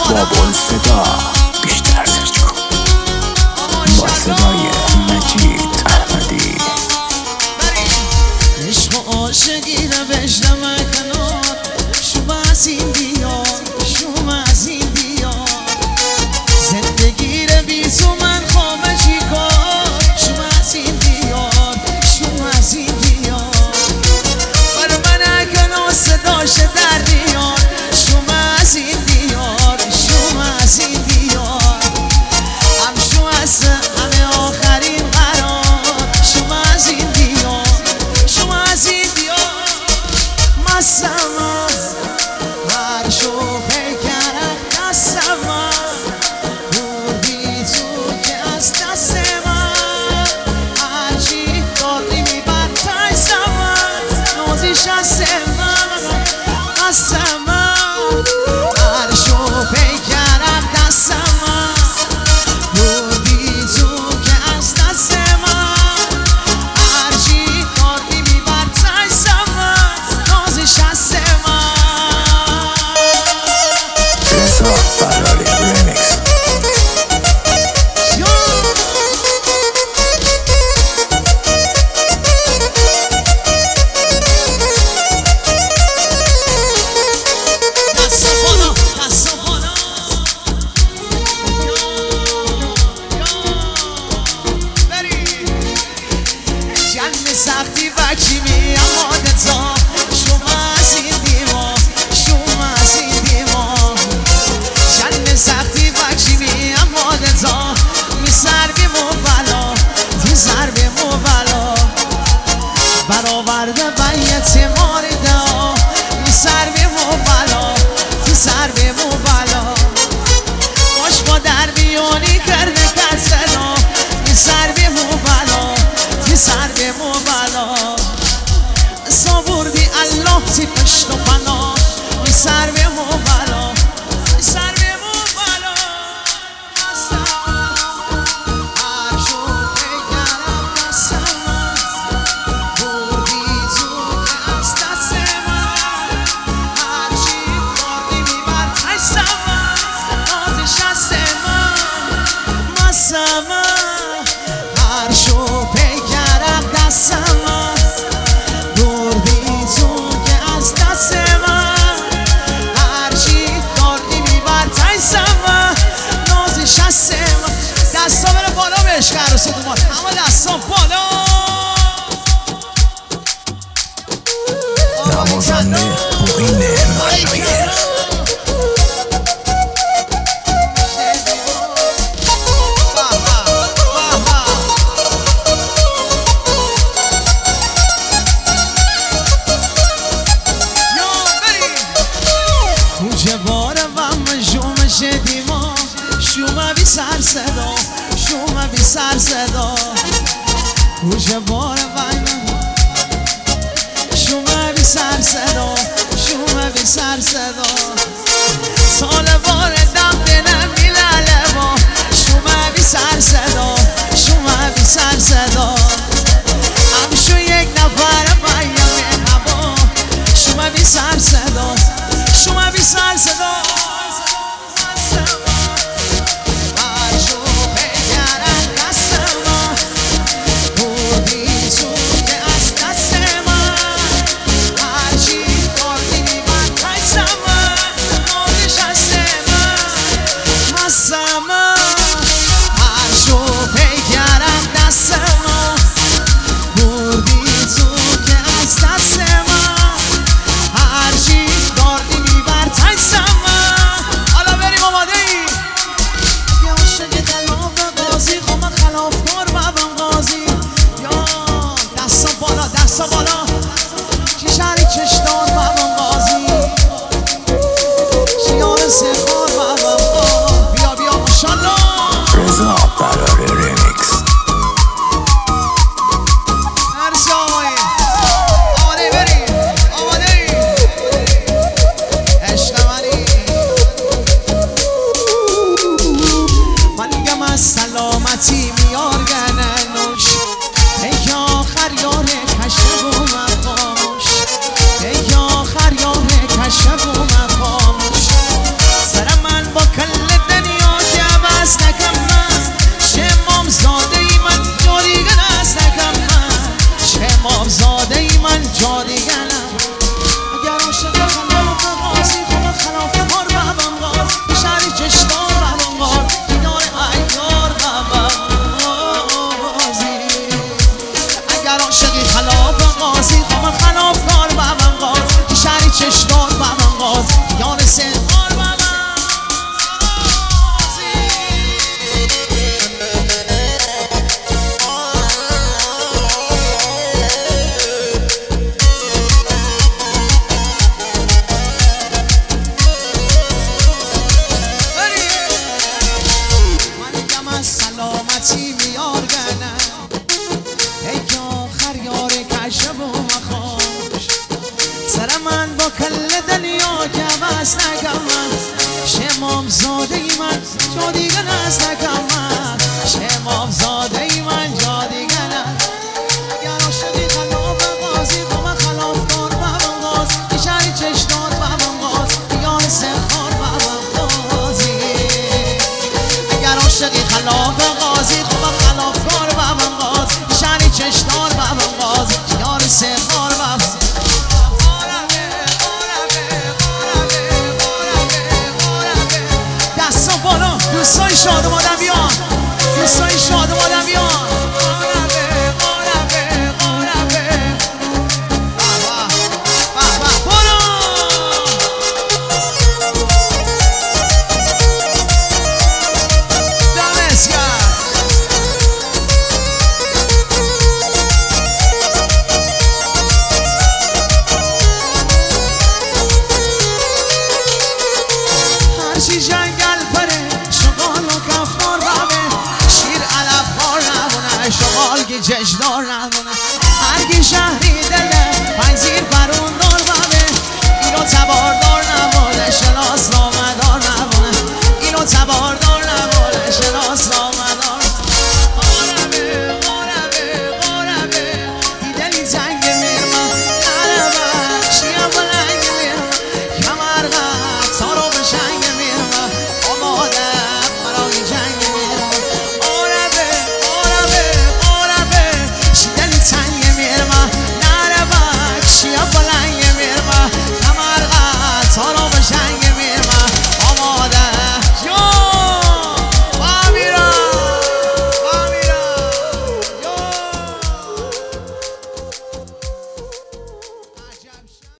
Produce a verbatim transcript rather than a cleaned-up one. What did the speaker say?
بابل صدا بیشتر سرچو با صدای مجید احمدی. عشق و عاشقی رو بشنم کنار شما از این دیار، شما از این دیار زندگی رو بی تو من خوابه چی کار. شما از این دیار، شما از این دیار بر من کنار صداش در دیار. شما از این دیار، شما از این دیار هم شما از همه آخرین قرار. شما از این دیار، شما از این دیار مستم هر شو فکرم دستم بردی تو که از دست من هرچی دادی میبر تایستم نازیش از من مستم هر شو فکرم دستم بردی تو که از دست من هرچی دادی میبر تایستم نازیش از من. رضا فراری رمیکس. سختی بچی میم آدتا شما از این دیوار، شما از این دیوار جن سختی بچی میم آدتا می سربیم و بلا تو سربیم و بلا برآورده بیت ماریده می سربیم و بلا تو سربیم و بلا باش با در بیانی کرده در صدا می سربیم و بلا تو سربیم و بلا صبردی الله تی پشت و پناه می سربیم و بلا می سربیم و بلا هر شو فکرم دستم بردی تو که از دست من هرچی کاری میبر تایستم نازش از من مستم هر شو فکرم دستم بردی تو که از دست من هرچی کاری میبر تایستم نازش از من. دستا بره بالا به عشق عروسی دومان همه دستا بالا. نوازنده مبین ناشایر. کوچه باره و مجوم شدیما شما بی سر صدا، شما بی سر صدا کوچه باره و شما بی سر صدا، شما بی سر صدا سال بار دم دلم میلاله با شما بی سر صدا، شما بی سر صدا همشو یک نفر بایم هوا شما بی سر صدا، شما بی سر صدا هر شو بگرم دستم بردی تو که از دست من هرچی کاری میبر تایستم هست نکم من شمام زاده ای من جا دیگه هست نکم من شمام زاده ای من جا دیگه هست اگر عاشقی خلاف قاضی با من خلاف کار بابم غاز نشانی چشنار بابم غاز یار سخار بابم غازی اگر عاشقی خلاف قاضی با من خلاف کار بابم غاز نشانی چشنار بابم غاز یار سخار بابم دوستای شادم آدم بیان دوستای شادم